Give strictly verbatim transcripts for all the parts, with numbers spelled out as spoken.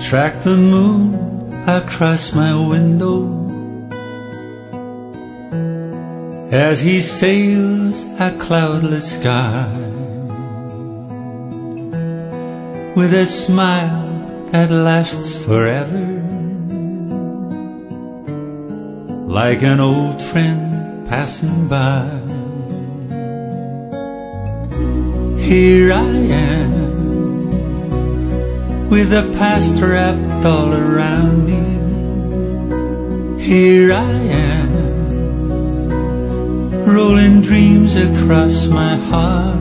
track the moon across my window as he sails a cloudless sky, with a smile that lasts forever, like an old friend passing by. Here I am, with the past wrapped all around me. Here I am, rolling dreams across my heart.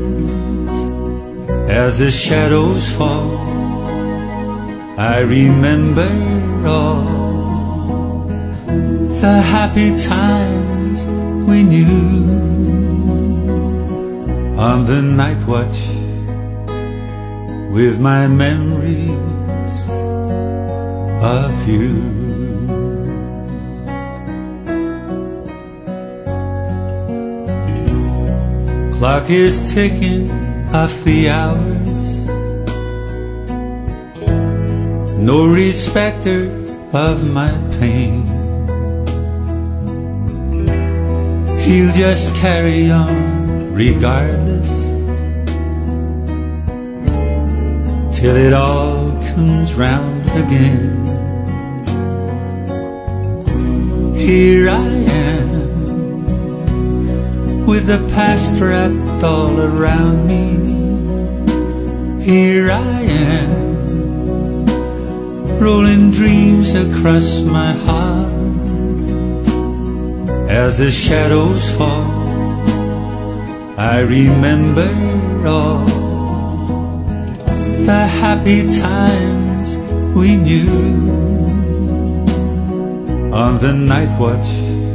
As the shadows fall, I remember all the happy times we knew on the night watch with my memories of you. Clock is ticking off the hours, no respecter of my pain. He'll just carry on regardless till it all comes round again. Here I am, with the past wrapped all around me. Here I am, rolling dreams across my heart. As the shadows fall, I remember all the happy times we knew on the night watch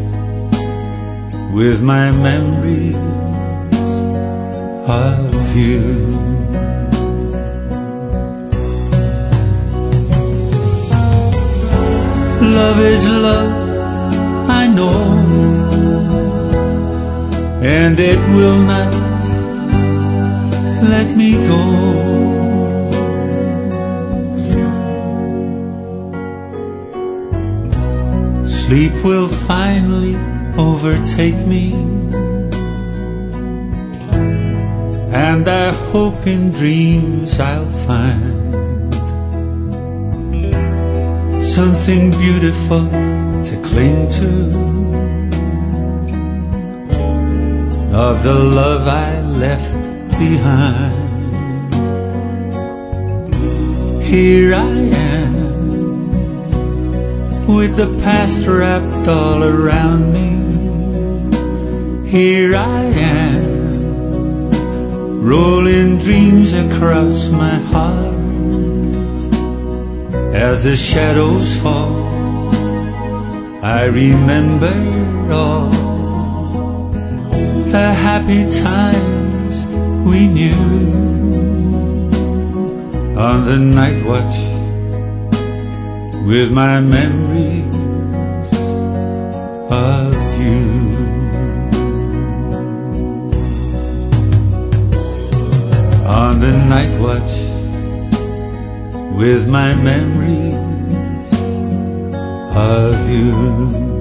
with my memories of you. Love is love, I know, and it will not let me go. Sleep will finally overtake me, and I hope in dreams I'll find something beautiful to cling to, of the love I left behind. Here I am, with the past wrapped all around me. Here I am, rolling dreams across my heart. As the shadows fall, I remember all the happy times we knew on the night watch with my memories of you. On the night watch with my memories of you.